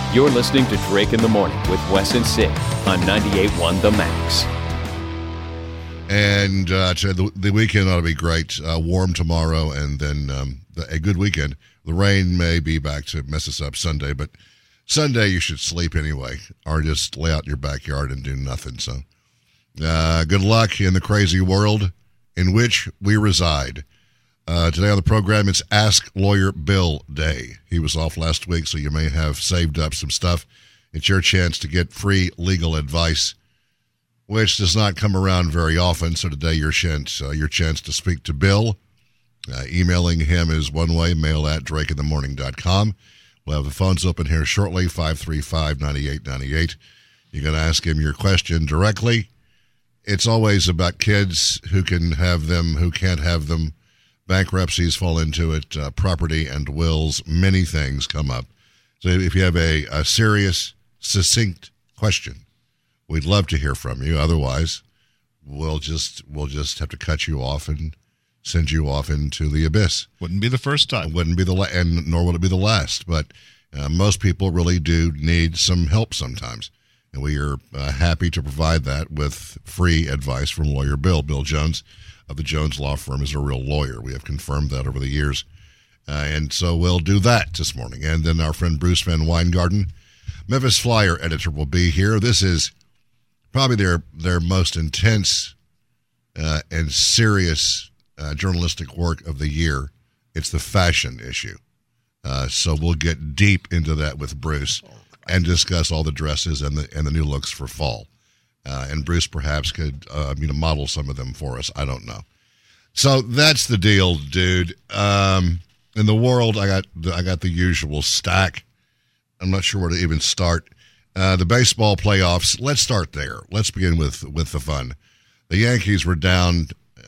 You're listening to Drake in the Morning with Wes and Sid on 98.1 The Max. And the weekend ought to be great. Warm tomorrow, and then a good weekend. The rain may be back to mess us up Sunday, but Sunday you should sleep anyway, or just lay out in your backyard and do nothing. So good luck in the crazy world in which we reside. Today on the program, it's Ask Lawyer Bill Day. He was off last week, so you may have saved up some stuff. It's your chance to get free legal advice, which does not come around very often. So today, your chance to speak to Bill. Emailing him is one way, mail@drakeinthemorning.com. We'll have the phones open here shortly, 535-9898. You can ask him your question directly. It's always about kids, who can have them, who can't have them. Bankruptcies fall into it, property and wills, many things come up. So if you have a serious, succinct question, we'd love to hear from you. Otherwise, we'll just have to cut you off and send you off into the abyss. Wouldn't be the first time. Wouldn't be and nor would it be the last. But most people really do need some help sometimes. And we are happy to provide that with free advice from Lawyer Bill. Bill Jones of the Jones Law Firm is a real lawyer. We have confirmed that over the years. And so we'll do that this morning. And then our friend Bruce Van Weingarten, Memphis Flyer editor, will be here. This is probably their most intense and serious journalistic work of the year. It's the fashion issue. So we'll get deep into that with Bruce and discuss all the dresses and the new looks for fall. And Bruce perhaps could model some of them for us. I don't know. So that's the deal, dude. In the world, I got the usual stack. I'm not sure where to even start. The baseball playoffs. Let's start there. Let's begin with the fun. The Yankees were down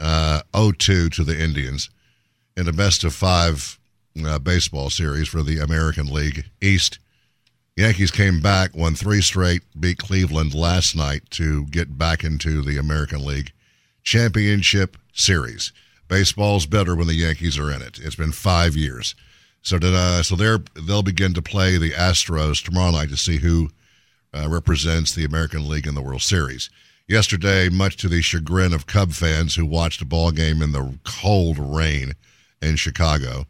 0-2 to the Indians in a best-of-5 baseball series for the American League East. Yankees came back, won 3 straight, beat Cleveland last night to get back into the American League Championship Series. Baseball's better when the Yankees are in it. It's been 5 years. So they'll begin to play the Astros tomorrow night to see who represents the American League in the World Series. Yesterday, much to the chagrin of Cub fans who watched a ball game in the cold rain in Chicago,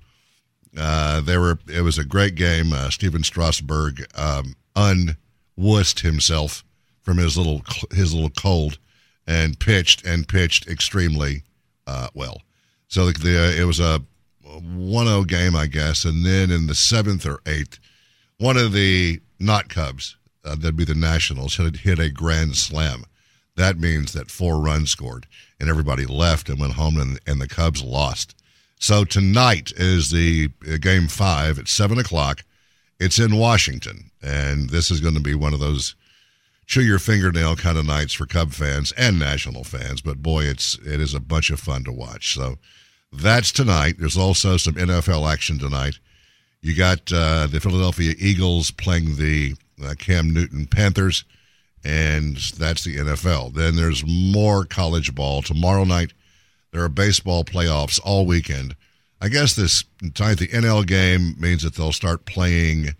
it was a great game. Steven Strasburg unwussed himself from his little cold and pitched extremely well. So it was a 1-0 game, I guess, and then in the 7th or 8th, one of the not Cubs, that'd be the Nationals, hit a grand slam. That means that 4 runs scored, and everybody left and went home, and the Cubs lost. So tonight is the Game 5 at 7 o'clock. It's in Washington, and this is going to be one of those chew-your-fingernail kind of nights for Cub fans and National fans. But, boy, it is a bunch of fun to watch. So that's tonight. There's also some NFL action tonight. You got the Philadelphia Eagles playing the Cam Newton Panthers, and that's the NFL. Then there's more college ball. Tomorrow night, there are baseball playoffs all weekend. I guess tonight the NL game means that they'll start playing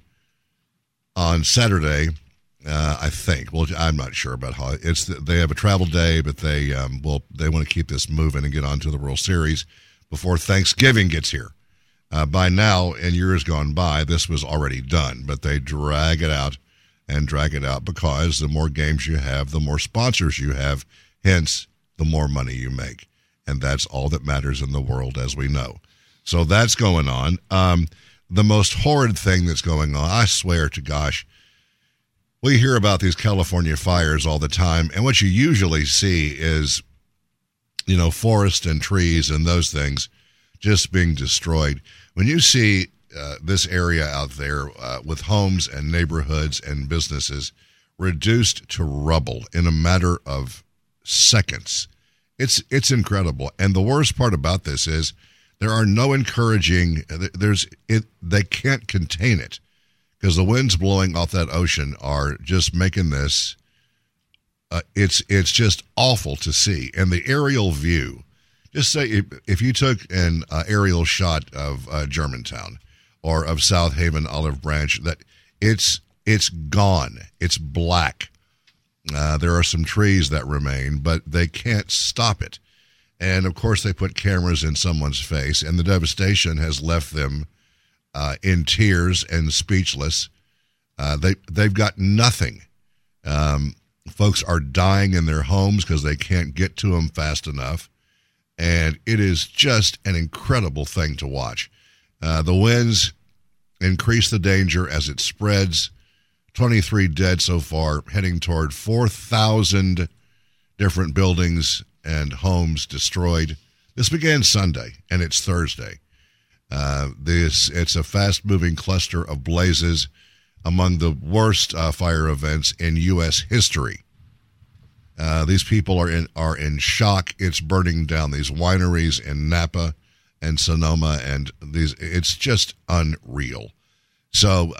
on Saturday, I think. Well, I'm not sure about how they have a travel day, but they want to keep this moving and get on to the World Series before Thanksgiving gets here. By now, in years gone by, this was already done, but they drag it out because the more games you have, the more sponsors you have, hence the more money you make. And that's all that matters in the world, as we know. So that's going on. The most horrid thing that's going on, I swear to gosh, we hear about these California fires all the time, and what you usually see is, forest and trees and those things just being destroyed. When you see this area out there with homes and neighborhoods and businesses reduced to rubble in a matter of seconds, it's incredible. And the worst part about this is there are no encouraging. They can't contain it because the winds blowing off that ocean are just making this. It's just awful to see. And the aerial view, just say if you took an aerial shot of Germantown or of South Haven, Olive Branch, that it's It's gone. It's black. There are some trees that remain, but they can't stop it. And, of course, they put cameras in someone's face, and the devastation has left them in tears and speechless. They've got nothing. Folks are dying in their homes because they can't get to them fast enough. And it is just an incredible thing to watch. The winds increase the danger as it spreads. 23 dead so far, heading toward 4,000 different buildings and homes destroyed. This began Sunday, and it's Thursday. It's a fast-moving cluster of blazes, among the worst fire events in U.S. history. These people are in shock. It's burning down these wineries in Napa and Sonoma, and it's just unreal. So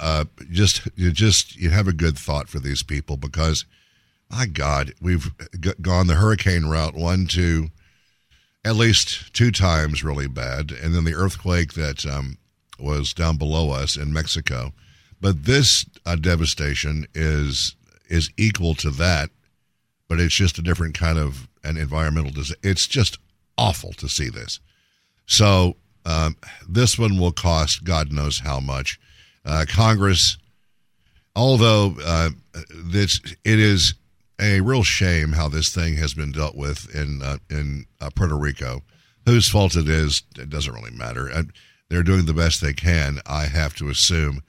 you have a good thought for these people, because, my God, we've gone the hurricane route 1, 2, at least 2 times really bad, and then the earthquake that was down below us in Mexico. But this devastation is equal to that, but it's just a different kind of an environmental disaster. It's just awful to see this. So this one will cost God knows how much. Congress, although it is a real shame how this thing has been dealt with in Puerto Rico. Whose fault it is, it doesn't really matter. They're doing the best they can, I have to assume.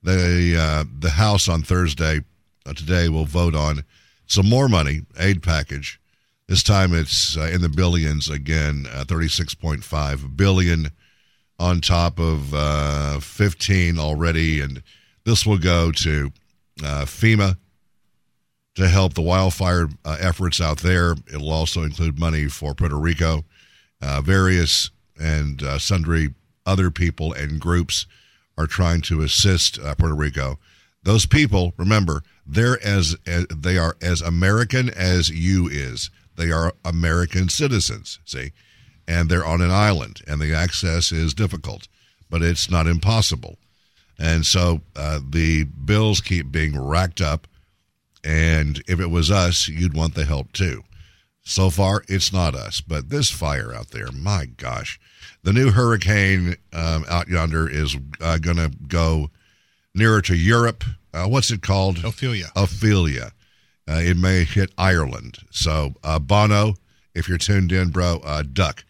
The House on Thursday, today, will vote on some more money, aid package. This time it's in the billions again, $36.5 billion on top of 15 already, and this will go to FEMA to help the wildfire efforts out there. It'll also include money for Puerto Rico. Various and sundry other people and groups are trying to assist Puerto Rico. Those people, remember, they are as American as you is. They are American citizens, see? And they're on an island, and the access is difficult, but it's not impossible. And so the bills keep being racked up, and if it was us, you'd want the help too. So far, it's not us, but this fire out there, my gosh. The new hurricane out yonder is going to go nearer to Europe. What's it called? Ophelia. It may hit Ireland. So, Bono, if you're tuned in, bro, duck.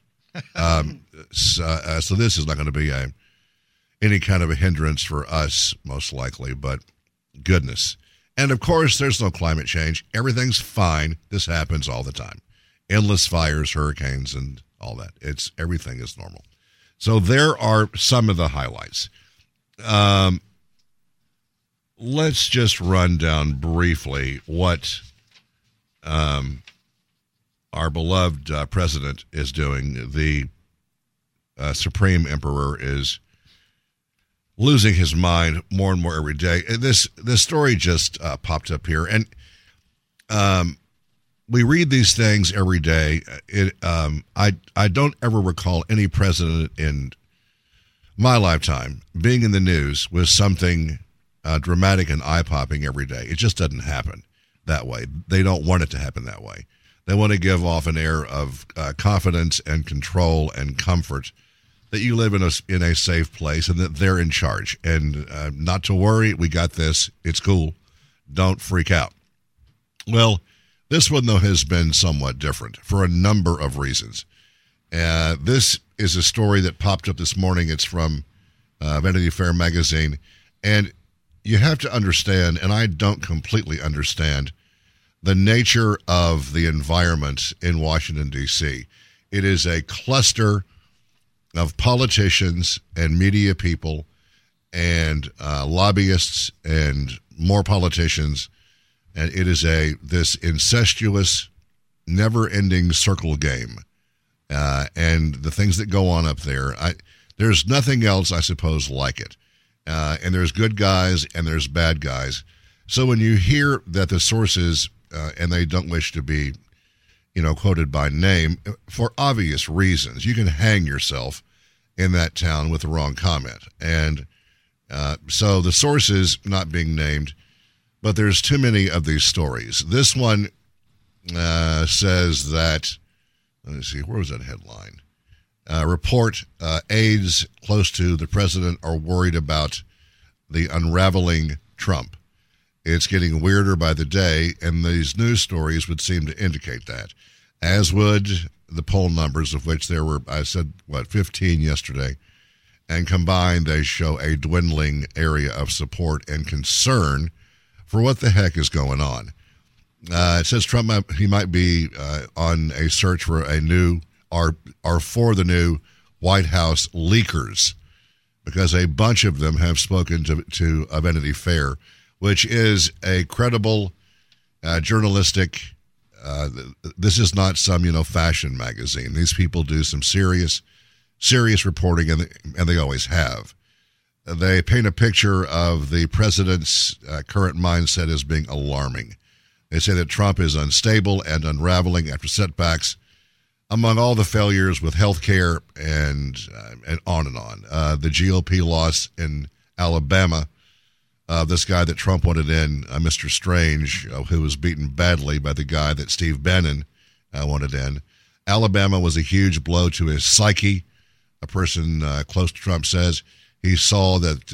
So this is not going to be any kind of a hindrance for us, most likely, but goodness. And, of course, there's no climate change. Everything's fine. This happens all the time. Endless fires, hurricanes, and all that. Everything is normal. So there are some of the highlights. Let's just run down briefly what our beloved president is doing. The Supreme Emperor is losing his mind more and more every day. This story just popped up here, and we read these things every day. I don't ever recall any president in my lifetime being in the news with something dramatic and eye-popping every day. It just doesn't happen that way. They don't want it to happen that way. They want to give off an air of confidence and control and comfort that you live in a safe place and that they're in charge. And not to worry, we got this. It's cool. Don't freak out. Well, this one, though, has been somewhat different for a number of reasons. This is a story that popped up this morning. It's from Vanity Fair magazine. And you have to understand, and I don't completely understand, the nature of the environment in Washington, D.C. It is a cluster of politicians and media people and lobbyists and more politicians. And it is this incestuous, never-ending circle game. And the things that go on up there, there's nothing else, I suppose, like it. And there's good guys and there's bad guys. So when you hear that the sources, and they don't wish to be, quoted by name, for obvious reasons, you can hang yourself in that town with the wrong comment. And so the sources, not being named, but there's too many of these stories. This one says that, let me see, where was that headline? Report aides close to the president are worried about the unraveling Trump. It's getting weirder by the day, and these news stories would seem to indicate that, as would the poll numbers, of which there were, 15 yesterday, and combined they show a dwindling area of support and concern for what the heck is going on. It says Trump, he might be on a search for a new, or for the new White House leakers, because a bunch of them have spoken to Vanity Fair, which is a credible journalistic, this is not some, fashion magazine. These people do some serious reporting, and they always have. They paint a picture of the president's current mindset as being alarming. They say that Trump is unstable and unraveling after setbacks among all the failures with health care and on and on. The GOP loss in Alabama, this guy that Trump wanted in, Mr. Strange, who was beaten badly by the guy that Steve Bannon wanted in. Alabama was a huge blow to his psyche. A person close to Trump says he saw that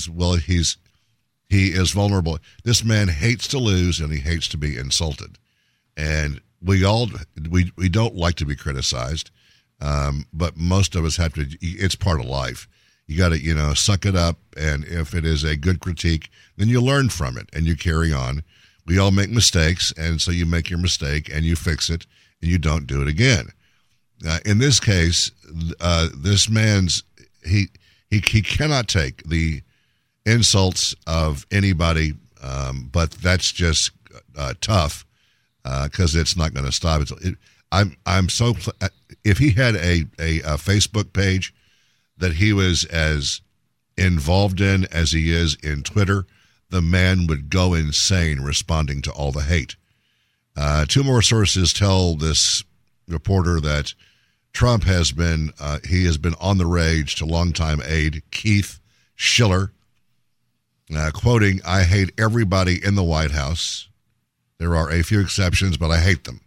he is vulnerable. This man hates to lose, and he hates to be insulted. And we don't like to be criticized, but most of us have to. It's part of life. You got to, suck it up, and if it is a good critique, then you learn from it and you carry on. We all make mistakes, and so you make your mistake and you fix it, and you don't do it again. In this case, this man's he cannot take the insults of anybody, but that's just tough because it's not going to stop. I'm so if he had a Facebook page that he was as involved in as he is in Twitter, the man would go insane responding to all the hate. Two more sources tell this reporter that Trump has been on the rage to longtime aide Keith Schiller, quoting, "I hate everybody in the White House. There are a few exceptions, but I hate them."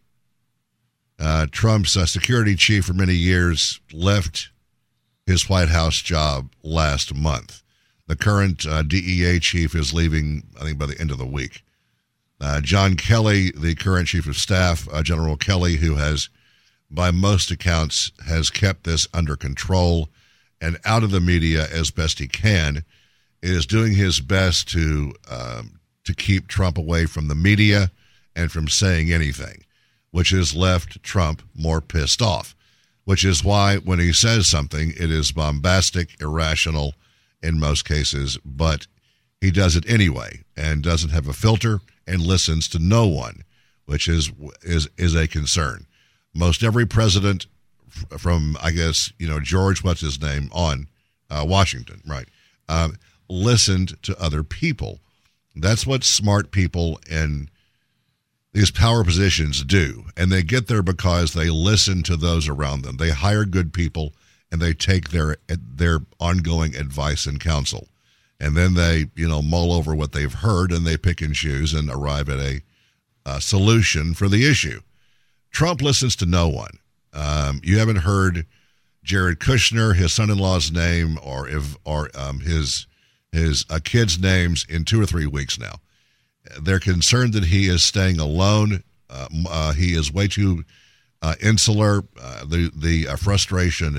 Trump's security chief for many years left his White House job last month. The current DEA chief is leaving, I think, by the end of the week. John Kelly, the current chief of staff, General Kelly, who has, by most accounts, has kept this under control and out of the media as best he can, is doing his best to keep Trump away from the media and from saying anything, which has left Trump more pissed off, which is why when he says something, it is bombastic, irrational in most cases, but he does it anyway and doesn't have a filter and listens to no one, which is a concern. Most every president from, I guess, George, what's his name, on Washington, right, listened to other people. That's what smart people in these power positions do, and they get there because they listen to those around them. They hire good people, and they take their ongoing advice and counsel, and then they mull over what they've heard, and they pick and choose and arrive at a solution for the issue. Trump listens to no one. You haven't heard Jared Kushner, his son-in-law's name, or his kids' names in 2 or 3 weeks now. They're concerned that he is staying alone. He is way too insular. The frustration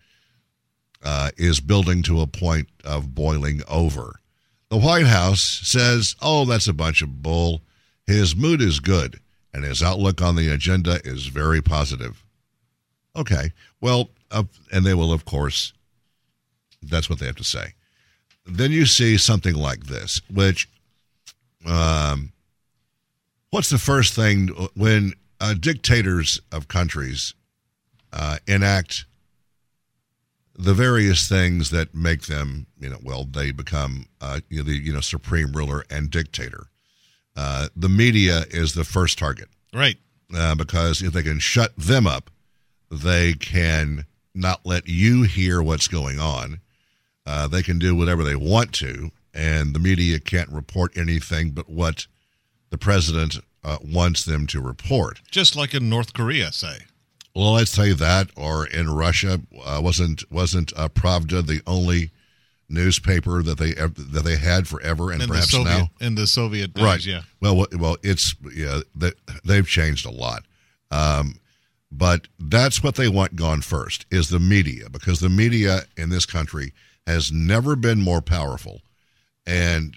is building to a point of boiling over. The White House says, "Oh, that's a bunch of bull." His mood is good, and his outlook on the agenda is very positive. Okay, well, and they will, of course, that's what they have to say. Then you see something like this, which, what's the first thing when dictators of countries enact the various things that make them, they become the supreme ruler and dictator. The media is the first target, right? Because if they can shut them up, they can not let you hear what's going on. They can do whatever they want to, and the media can't report anything but what the president wants them to report. Just like in North Korea, say. Well, I'd say that, or in Russia, wasn't Pravda the only newspaper that they had forever, and perhaps now in the Soviet days, right? Yeah. Well, it's they've changed a lot, but that's what they want gone first is the media, because the media in this country has never been more powerful, and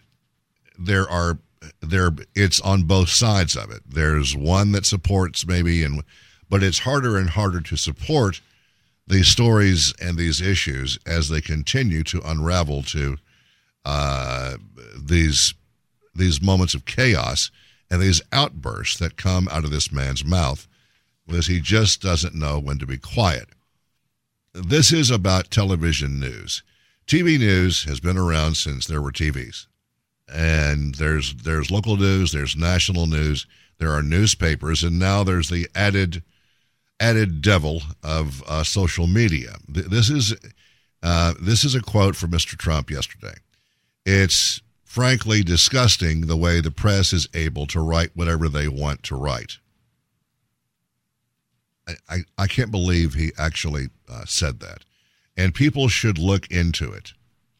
it's on both sides of it. There's one that supports maybe, but it's harder and harder to support these stories and these issues as they continue to unravel to these moments of chaos and these outbursts that come out of this man's mouth, because he just doesn't know when to be quiet. This is about television news. TV news has been around since there were TVs. And there's local news, there's national news, there are newspapers, and now there's the added devil of social media. This is a quote from Mr. Trump yesterday. It's frankly disgusting the way the press is able to write whatever they want to write. I can't believe he actually said that. And people should look into it.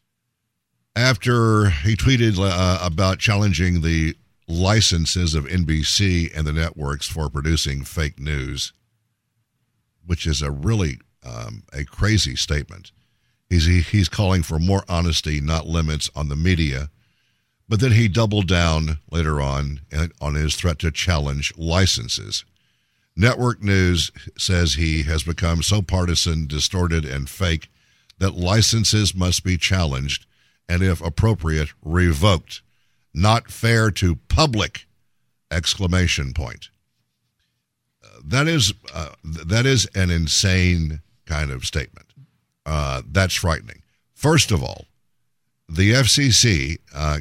After he tweeted about challenging the licenses of NBC and the networks for producing fake news, which is a really a crazy statement. He's calling for more honesty, not limits, on the media. But then he doubled down later on his threat to challenge licenses. Network News says he has become so partisan, distorted, and fake that licenses must be challenged and, if appropriate, revoked. Not fair to public! Exclamation point. That is an insane kind of statement. That's frightening. First of all, the FCC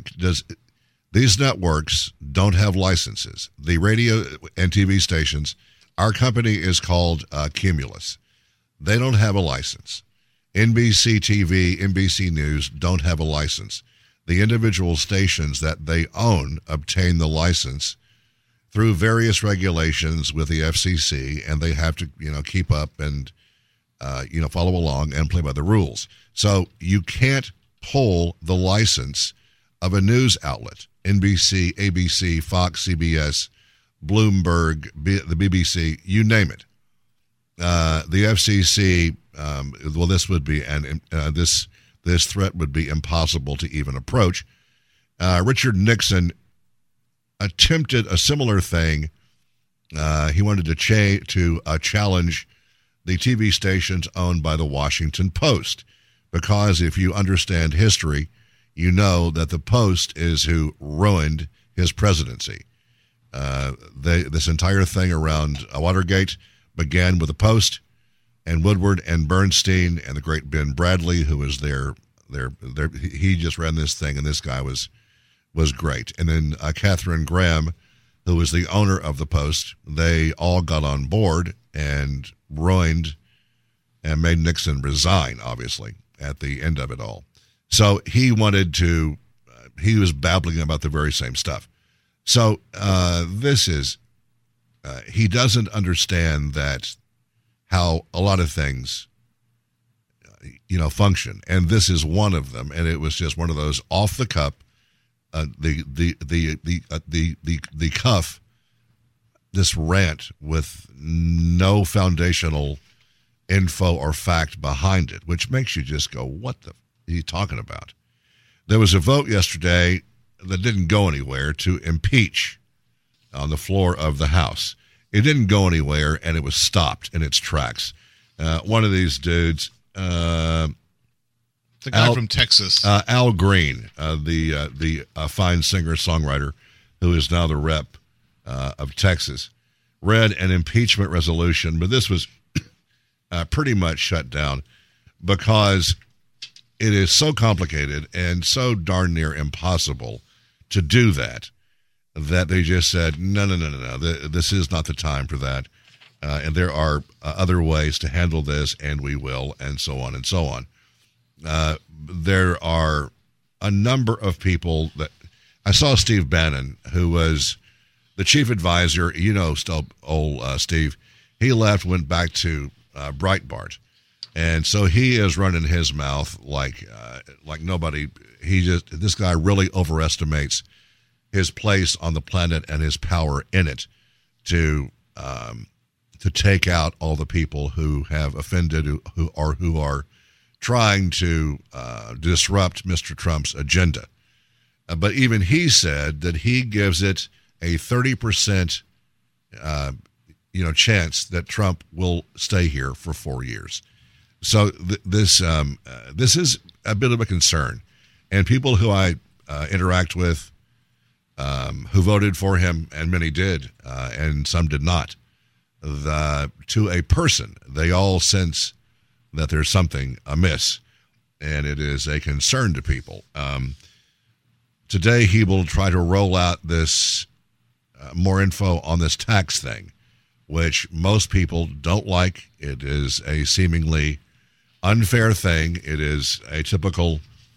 these networks don't have licenses. The radio and TV stations, our company is called Cumulus. They don't have a license. NBC TV, NBC News don't have a license. The individual stations that they own obtain the license through various regulations with the FCC, and they have to, keep up and, follow along and play by the rules. So you can't pull the license of a news outlet, NBC, ABC, Fox, CBS, Bloomberg, the BBC, you name it. The FCC, this would be, this threat would be impossible to even approach. Richard Nixon attempted a similar thing. He wanted to challenge the TV stations owned by the Washington Post, because if you understand history, you know that the Post is who ruined his presidency. This entire thing around Watergate began with the Post and Woodward and Bernstein and the great Ben Bradley, who was there. He just ran this thing, and this guy was great. And then Katharine Graham, who was the owner of the Post, they all got on board and ruined and made Nixon resign, obviously, at the end of it all. So he wanted to, he was babbling about the very same stuff. So he doesn't understand that how a lot of things, function. And this is one of them. And it was just one of those off the cuff, the cuff, this rant with no foundational info or fact behind it, which makes you just go, what the are you talking about? There was a vote yesterday that didn't go anywhere to impeach on the floor of the House. It didn't go anywhere, and it was stopped in its tracks. One of these dudes, the guy from Texas, Al Green, the fine singer-songwriter who is now the rep of Texas, read an impeachment resolution, but this was pretty much shut down because it is so complicated and so darn near impossible to do that they just said, no, this is not the time for that, and there are other ways to handle this, and we will, and so on and so on. There are a number of people that I saw. Steve Bannon, who was the chief advisor, still old Steve, he left, went back to Breitbart. And so he is running his mouth like nobody. This guy really overestimates his place on the planet and his power in it to take out all the people who have offended, who are trying to disrupt Mr. Trump's agenda. But even he said that he gives it a 30% chance that Trump will stay here for 4 years. So this is a bit of a concern, and people who I interact with who voted for him, and many did, and some did not. To a person, they all sense that there's something amiss, and it is a concern to people. Today, he will try to roll out this more info on this tax thing, which most people don't like. It is a seemingly unfair thing. It is a typical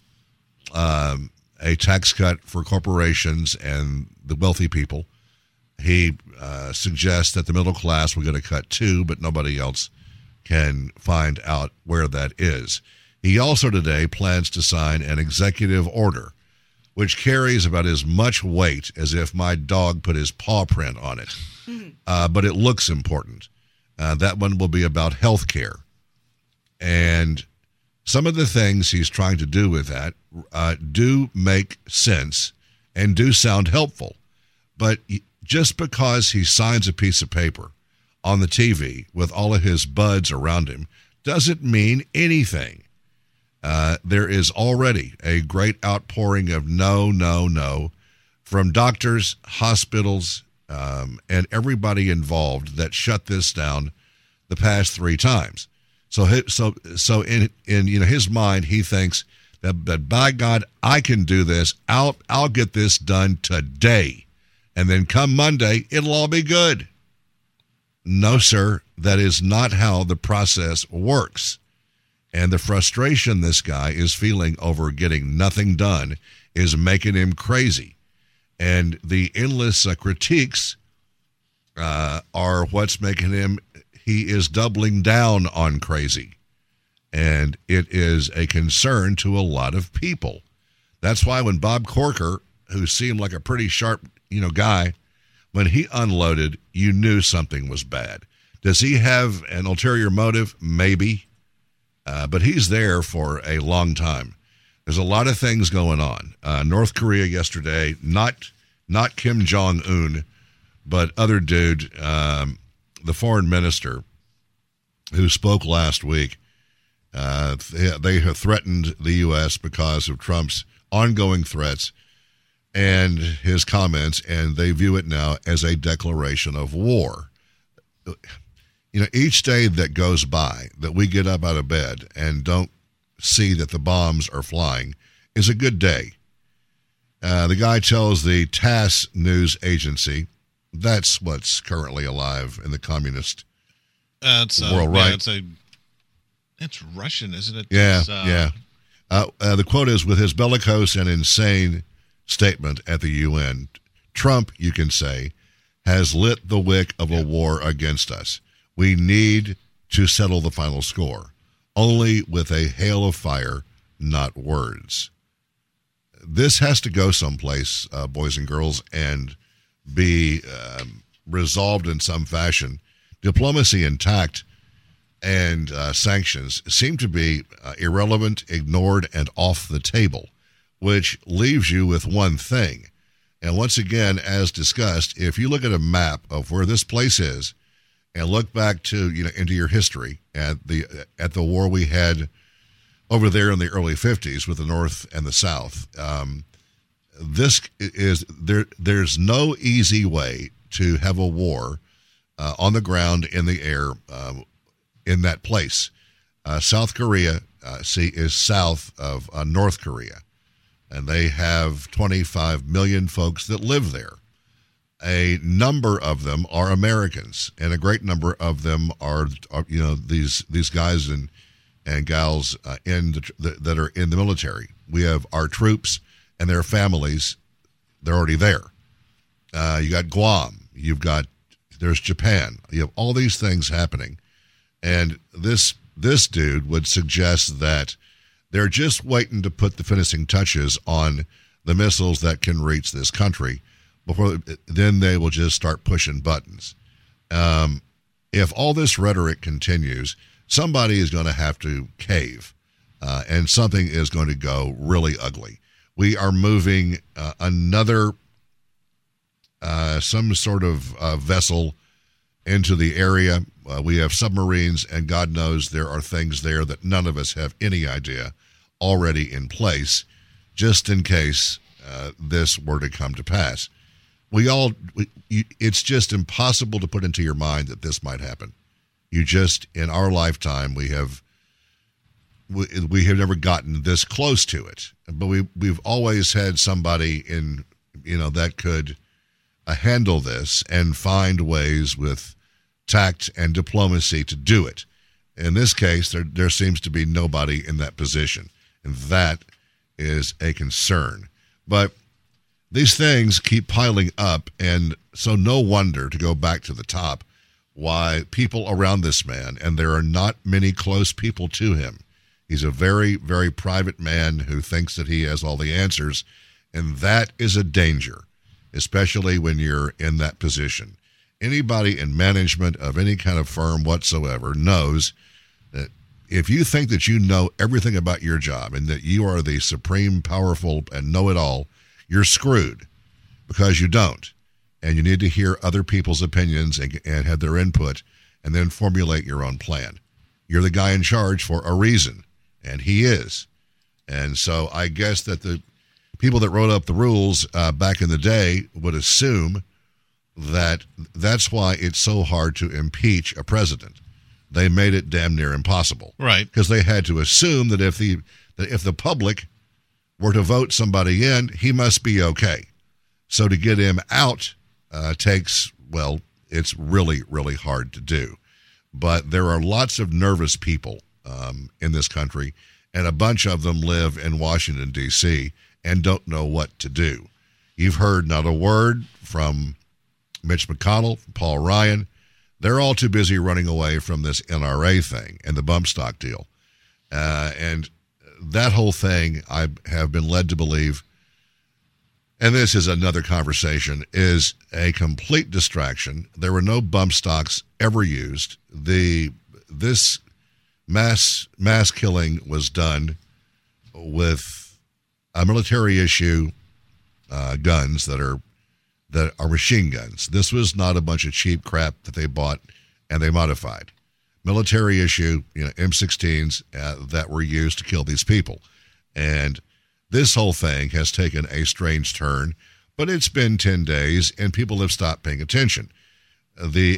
a tax cut for corporations and the wealthy people. He suggests that the middle class will get a cut too, but nobody else can find out where that is. He also today plans to sign an executive order, which carries about as much weight as if my dog put his paw print on it. But it looks important. That one will be about health care. And some of the things he's trying to do with that do make sense and do sound helpful. But just because he signs a piece of paper on the TV with all of his buds around him doesn't mean anything. There is already a great outpouring of no from doctors, hospitals, and everybody involved that shut this down the past 3 times. So in his mind, he thinks that by God, I can do this. I'll get this done today, and then come Monday, it'll all be good. No, sir, that is not how the process works. And the frustration this guy is feeling over getting nothing done is making him crazy. And the endless critiques are what's making him, he is doubling down on crazy. And it is a concern to a lot of people. That's why when Bob Corker, who seemed like a pretty sharp, guy, when he unloaded, you knew something was bad. Does he have an ulterior motive? Maybe. But he's there for a long time. There's a lot of things going on. North Korea yesterday, not Kim Jong-un, but other dude, the foreign minister who spoke last week. They have threatened the U.S. because of Trump's ongoing threats and his comments, and they view it now as a declaration of war. Each day that goes by that we get up out of bed and don't see that the bombs are flying is a good day. The guy tells the TASS news agency, that's what's currently alive in the communist world, right? Yeah, it's Russian, isn't it? Yeah, yeah. The quote is, with his bellicose and insane statement at the UN, Trump, you can say, has lit the wick of a war against us. We need to settle the final score, only with a hail of fire, not words. This has to go someplace, boys and girls, and be resolved in some fashion. Diplomacy intact and sanctions seem to be irrelevant, ignored, and off the table, which leaves you with one thing. And once again, as discussed, if you look at a map of where this place is and look back to into your history at the war we had over there in the early 50s with the North and the South, this is there's no easy way to have a war on the ground, in the air, in that place. South Korea, is south of North Korea, and they have 25 million folks that live there. A number of them are Americans, and a great number of them are these guys and gals that are in the military. We have our troops and their families. They're already there. You got Guam. There's Japan. You have all these things happening. And this dude would suggest that they're just waiting to put the finishing touches on the missiles that can reach this country before then they will just start pushing buttons. If all this rhetoric continues, somebody is going to have to cave, and something is going to go really ugly. We are moving another some sort of vessel into the area. We have submarines, and God knows there are things there that none of us have any idea already in place, just in case this were to come to pass. It's just impossible to put into your mind that this might happen. In our lifetime, we have never gotten this close to it, but we've always had somebody that could handle this and find ways with tact and diplomacy to do it. In this case, there seems to be nobody in that position, and that is a concern. But these things keep piling up, and so no wonder, to go back to the top, why people around this man, and there are not many close people to him. He's a very, very private man who thinks that he has all the answers, and that is a danger, especially when you're in that position. Anybody in management of any kind of firm whatsoever knows that if you think that you know everything about your job and that you are the supreme, powerful, and know-it-all, you're screwed, because you don't. And you need to hear other people's opinions and have their input and then formulate your own plan. You're the guy in charge for a reason, and he is. And so I guess that the people that wrote up the rules back in the day would assume that that's why it's so hard to impeach a president. They made it damn near impossible. Right. Because they had to assume that if the public were to vote somebody in, he must be okay. So to get him out it's really, really hard to do. But there are lots of nervous people in this country, and a bunch of them live in Washington, D.C., and don't know what to do. You've heard not a word from Mitch McConnell, Paul Ryan. They're all too busy running away from this NRA thing and the bump stock deal. And that whole thing, I have been led to believe, and this is another conversation, is a complete distraction. There were no bump stocks ever used. This mass killing was done with a military issue guns that are machine guns. This was not a bunch of cheap crap that they bought and they modified. Military issue, M16s that were used to kill these people. And this whole thing has taken a strange turn, but it's been 10 days and people have stopped paying attention. The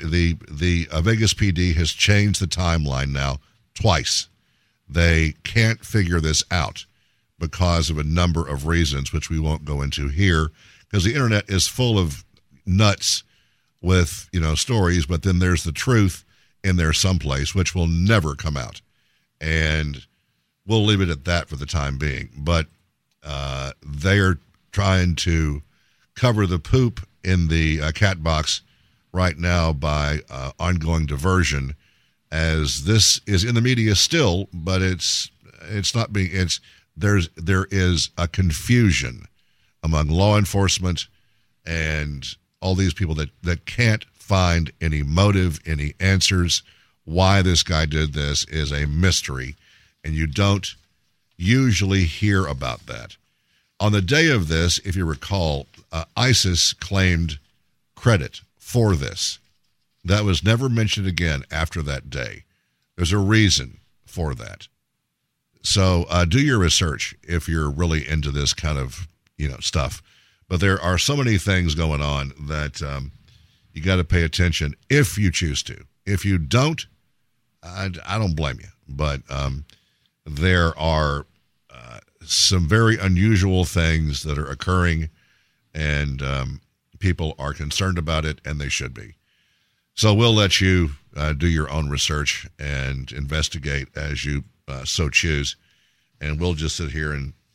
Vegas PD has changed the timeline now twice. They can't figure this out because of a number of reasons, which we won't go into here, because the internet is full of nuts with, stories, but then there's the truth in there someplace, which will never come out. And we'll leave it at that for the time being. But they are trying to cover the poop in the cat box right now by ongoing diversion, as this is in the media still, but it's not being. There is a confusion among law enforcement and all these people that can't find any motive, any answers. Why this guy did this is a mystery, and you don't usually hear about that. On the day of this, if you recall, ISIS claimed credit for this. That was never mentioned again after that day. There's a reason for that. So do your research if you're really into this kind of stuff. But there are so many things going on that you got to pay attention if you choose to. If you don't, I don't blame you. But there are some very unusual things that are occurring, and people are concerned about it, and they should be. So we'll let you do your own research and investigate as you so choose, and we'll just sit here and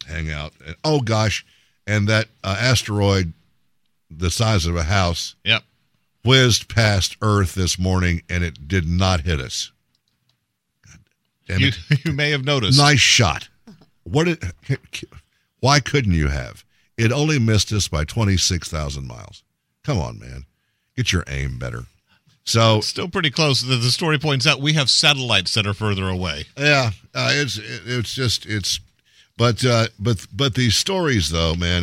hang out. Oh, gosh. And that asteroid the size of a house Yep. whizzed past Earth this morning, and it did not hit us. God damn it. You may have noticed. Nice shot. Why couldn't you have? It only missed us by 26,000 miles. Come on, man. Get your aim better. So Still pretty close. The story points out we have satellites that are further away. yeah, but these stories though, man,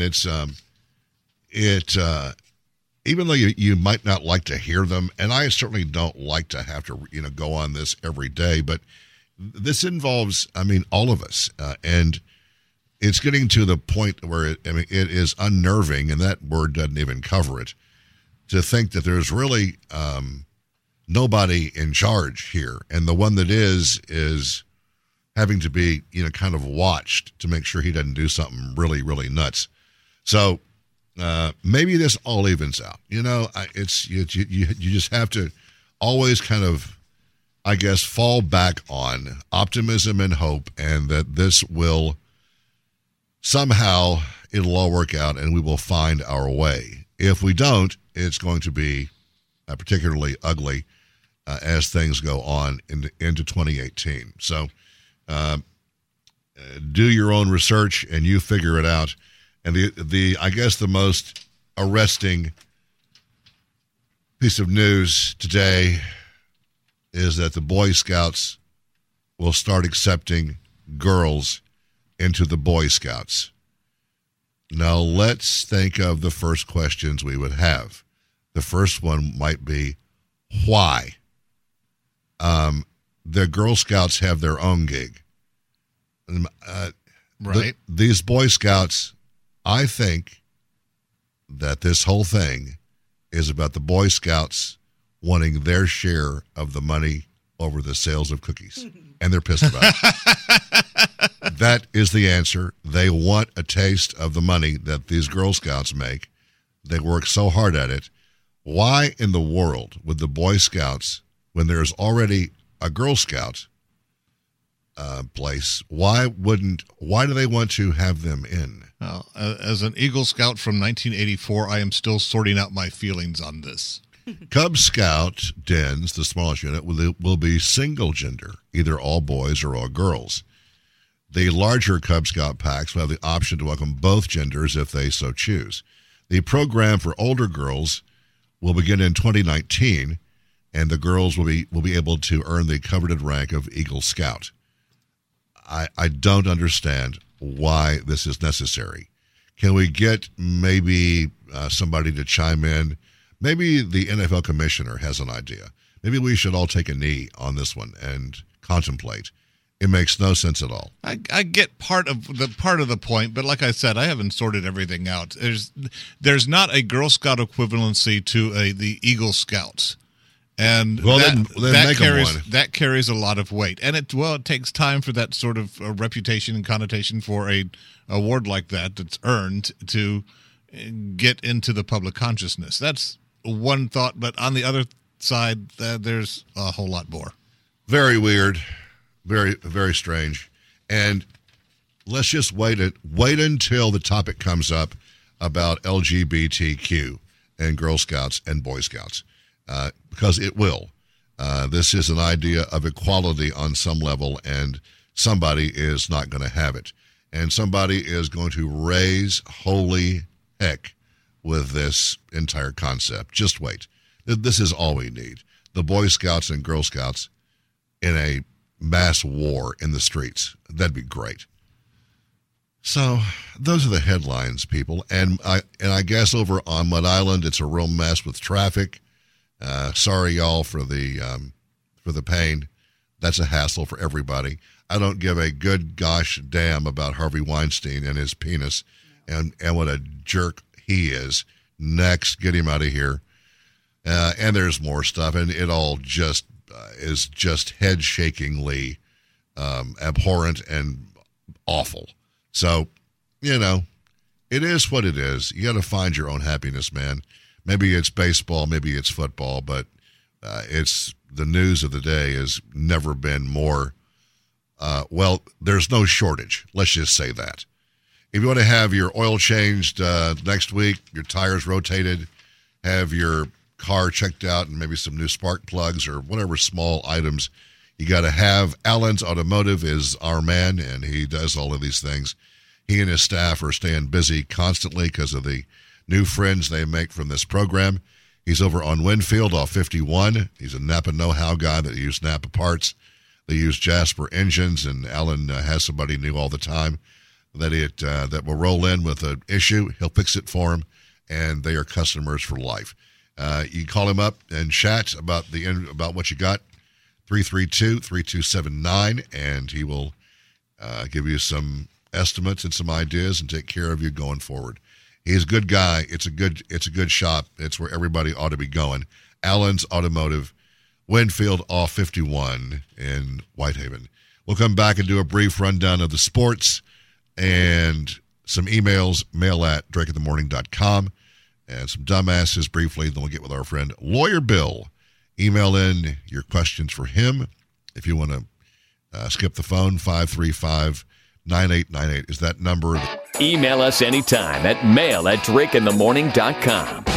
even though you might not like to hear them, and I certainly don't like to have to go on this every day, but this involves, all of us, and it's getting to the point where it is unnerving, and that word doesn't even cover it, to think that there's really nobody in charge here, and the one that is having to be kind of watched to make sure he doesn't do something really, really nuts. So maybe this all evens out. You just have to always kind of, I guess, fall back on optimism and hope, and that this will somehow, it'll all work out and we will find our way. If we don't, it's going to be particularly ugly as things go on into 2018. So do your own research and you figure it out. And I guess the most arresting piece of news today is that the Boy Scouts will start accepting girls into the Boy Scouts. Now, let's think of the first questions we would have. The first one might be, why? The Girl Scouts have their own gig. Right. These Boy Scouts, I think that this whole thing is about the Boy Scouts wanting their share of the money over the sales of cookies. And they're pissed about it. That is the answer. They want a taste of the money that these Girl Scouts make. They work so hard at it. Why in the world would the Boy Scouts, when there's already a Girl Scout place, why do they want to have them in? Well, as an Eagle Scout from 1984, I am still sorting out my feelings on this. Cub Scout dens, the smallest unit, will be single gender, either all boys or all girls. The larger Cub Scout packs will have the option to welcome both genders if they so choose. The program for older girls will begin in 2019, and the girls will be able to earn the coveted rank of Eagle Scout. I don't understand why this is necessary. Can we get maybe somebody to chime in? Maybe the NFL commissioner has an idea. Maybe we should all take a knee on this one and contemplate. It makes no sense at all. I get part of the point, but like I said, I haven't sorted everything out. There's not a Girl Scout equivalency to the Eagle Scouts, and then make them one. That carries a lot of weight, and it takes time for that sort of reputation and connotation for a award like that's earned to get into the public consciousness. That's one thought, but on the other side, there's a whole lot more. Very weird. Very, very strange. And let's just wait until the topic comes up about LGBTQ and Girl Scouts and Boy Scouts, because it will. This is an idea of equality on some level, and somebody is not going to have it. And somebody is going to raise holy heck with this entire concept. Just wait. This is all we need. The Boy Scouts and Girl Scouts in a mass war in the streets. That'd be great. So those are the headlines, people. And I guess over on Mud Island, it's a real mess with traffic. Sorry, y'all, for the pain. That's a hassle for everybody. I don't give a good gosh damn about Harvey Weinstein and his penis and what a jerk he is. Next, get him out of here. And there's more stuff, and it all just is just head-shakingly abhorrent and awful. So, it is what it is. You got to find your own happiness, man. Maybe it's baseball, maybe it's football, but it's the news of the day has never been more. There's no shortage. Let's just say that. if you want to have your oil changed next week, your tires rotated, have your car checked out, and maybe some new spark plugs or whatever small items you got to have, Allen's Automotive is our man, and he does all of these things. He and his staff are staying busy constantly because of the new friends they make from this program. He's over on Winfield off 51. He's a Napa know-how guy that uses Napa parts. They use Jasper engines, and Allen has somebody new all the time that will roll in with an issue. He'll fix it for him, and they are customers for life. You call him up and chat about what you got, 332-3279, and he will give you some estimates and some ideas and take care of you going forward. He's a good guy. It's a good shop. It's where everybody ought to be going. Allen's Automotive, Winfield off 51 in Whitehaven. We'll come back and do a brief rundown of the sports and some emails, mail at drakeofthemorning.com, and some dumbasses briefly. Then we'll get with our friend Lawyer Bill. Email in your questions for him. If you want to skip the phone, 535-9898 is that number. Email us anytime at mail@drakeofthemorning.com.